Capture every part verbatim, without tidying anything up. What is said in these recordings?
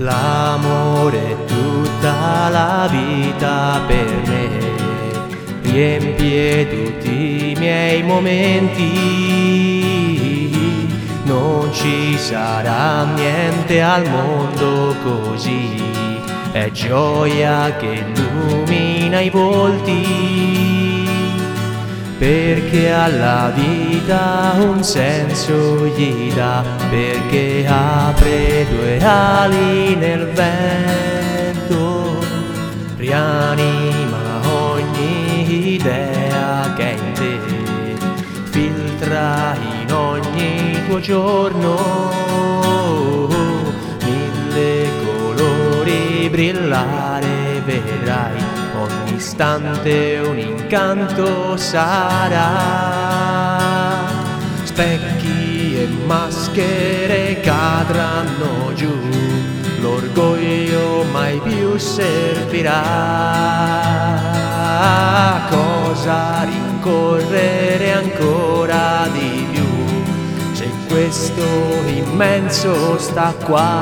L'amore è tutta la vita per me, riempie tutti i miei momenti. Non ci sarà niente al mondo così, è gioia che illumina i volti, perché alla vita un senso gli dà, perché apre due ali nel vento, rianima ogni idea che è in te, filtra in ogni tuo giorno mille colori brillare, vedrai ogni istante un incanto sarà. Specchi e maschere cadranno giù, l'orgoglio mai più servirà. Cosa rincorrere ancora di più, se questo immenso sta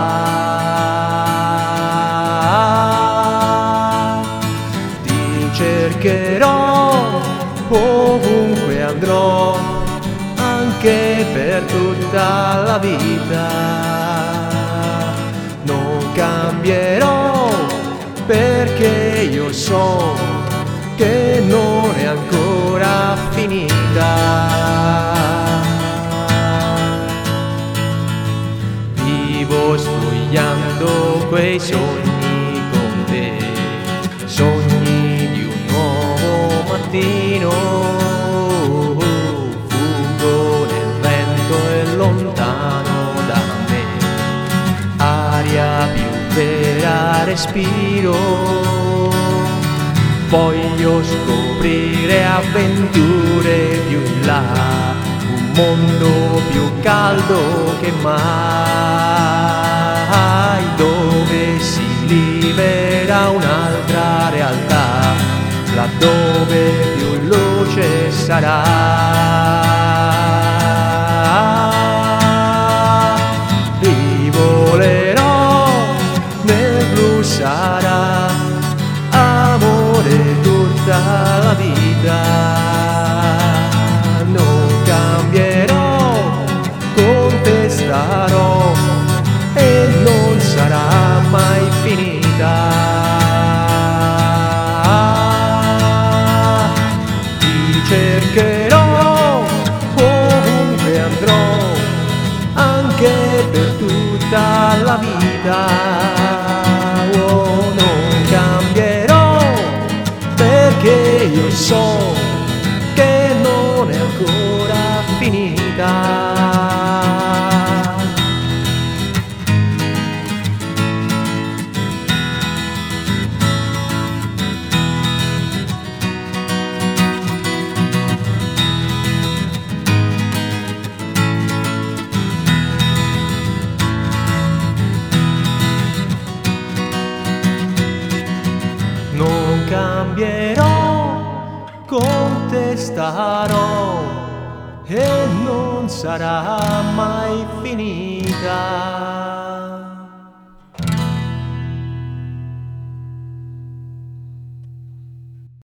qua? Ti cercherò ovunque andrò, anche per tutta la vita. Non cambierò, perché io so che non è ancora finita. Vivo spogliando quei sogni con te, sogni di un nuovo mattino. Fuggo nel vento e lontano da me, aria più vera respiro. Voglio scoprire avventure più in là, un mondo più caldo che mai, dove si libera un'altra realtà, laddove più luce sarà. Rivolerò nel blu, sarà amore tutta la vita. Non cambierò, con te starò e non sarà mai finita. Ti cercherò ovunque andrò, anche per tutta la vita. Oh, non cambierò, perché io so che non è ancora finita. Non cambierò, con te starò e non sarà mai finita.